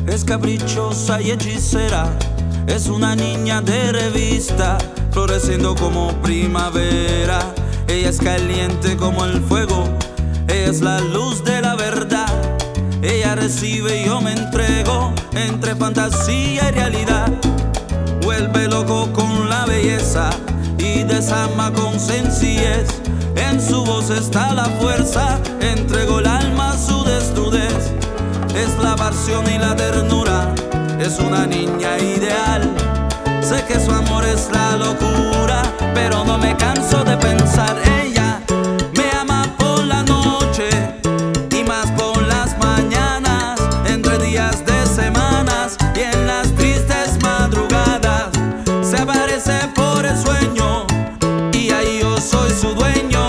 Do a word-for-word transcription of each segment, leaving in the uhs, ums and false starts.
Es caprichosa y hechicera, es una niña de revista, floreciendo como primavera. Ella es caliente como el fuego, ella es la luz de la verdad. Ella recibe y yo me entrego, entre fantasía y realidad. Vuelve loco con la belleza y desarma con sencillez. En su voz está la fuerza, entregó el alma a su desnudez. Es la pasión y la ternura, es una niña ideal. Sé que su amor es la locura, pero no me canso de pensar. Ella me ama por la noche y más por las mañanas, entre días de semanas y en las tristes madrugadas. Se aparece por el sueño y ahí yo soy su dueño.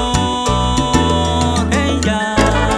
Ella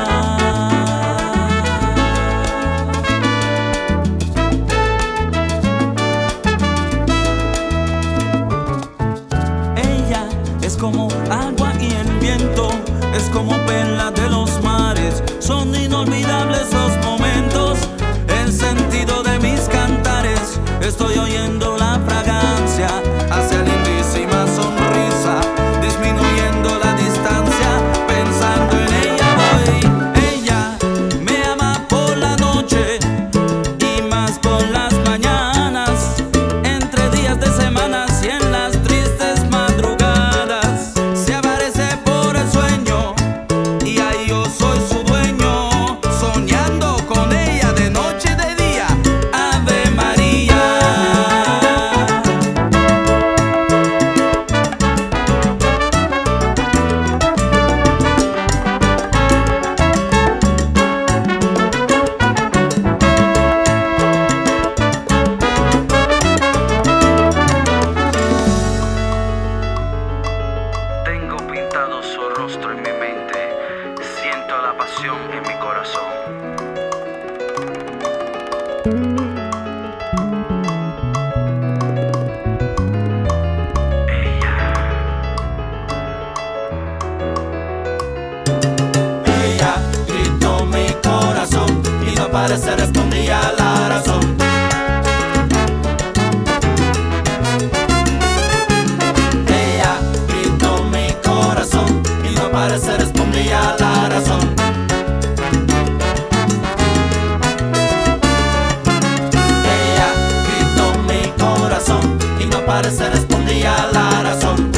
Ella es como agua y el viento, es como perla de los mares. Son inolvidables los momentos, el sentido de mis cantares. Estoy oyendo la fragancia hacia lindísima sonrisa, disminuyendo la distancia, pensando en ella voy. Ella me ama por la noche y más por las mañanas, entre días de semanas y en las tristes madrugadas. Se aparece por el sueño y ahí yo soy su dueño, soñando con ella de noche y de día. Ave María. Tengo pintado su rostro en mi mente, siento la pasión en mi corazón. Ella gritó mi corazón y no parece respondía a la razón. Ella gritó mi corazón y no parece respondía a la razón. Ella gritó mi corazón y no parece respondía a la razón.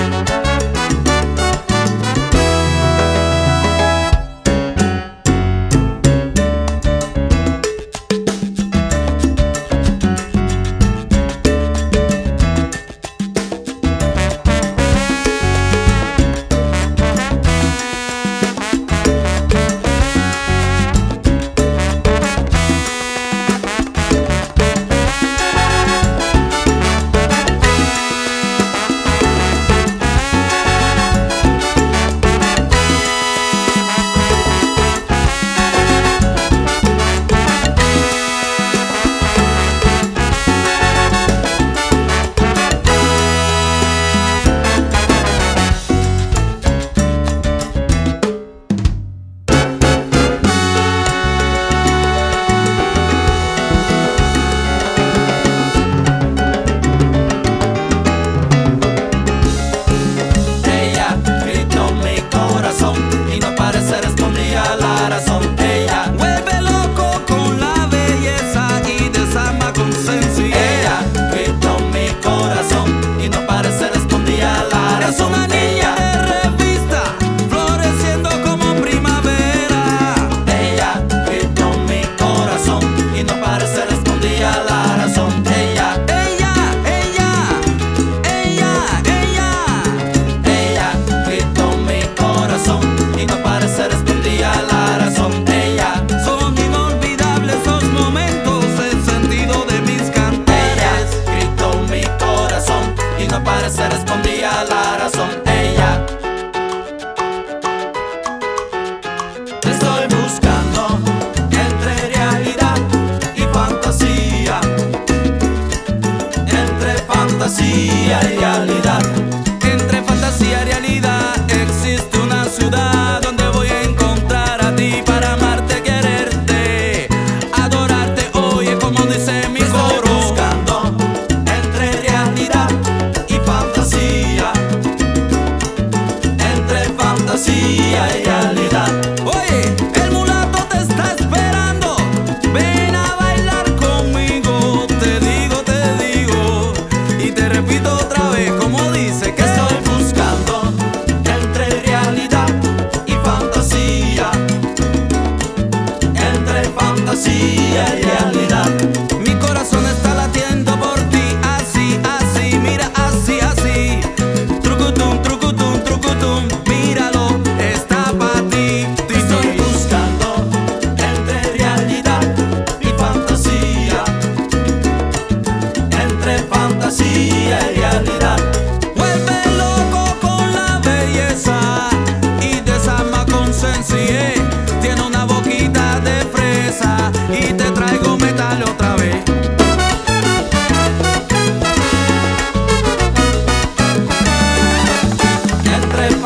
fantasía y realidad. Entre fantasía y realidad existe una ciudad donde voy a encontrar a ti para amarte, quererte, adorarte. Oye, como dice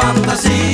fantasía.